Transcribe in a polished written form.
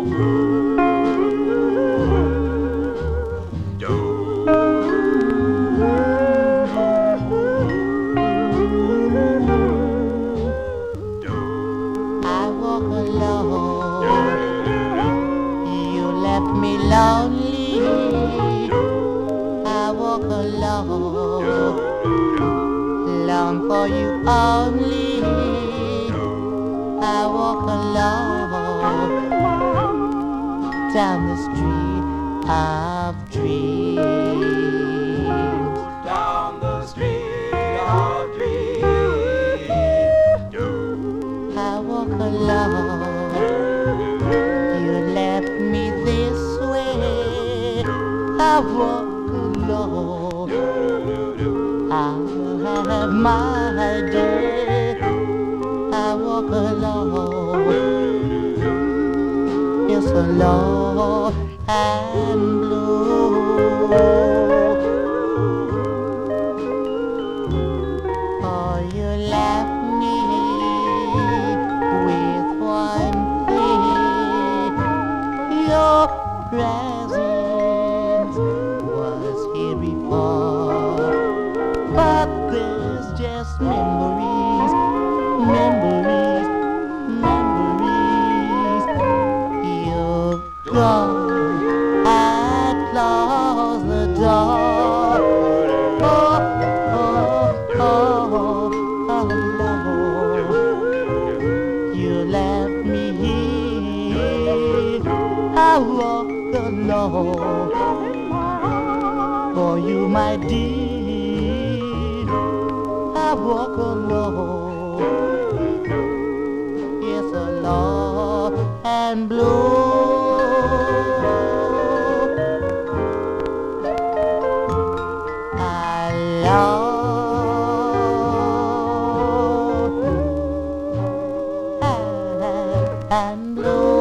I walk alone, you left me lonely. I walk alone, long for you only. I walk alone down the street of dreams. Down the street of dreams. I walk alone, you left me this way. I walk alone, I'll have my day. I walk alone, it's alone and blue. Oh, you left me with one thing. Your presence was here before, but there's just memories, memories, memories. You've gone, I close the door. Oh, oh, oh, Lord, you left me here. I walk alone for you, my dear. I walk alone, it's alone and blue. Alone and blue.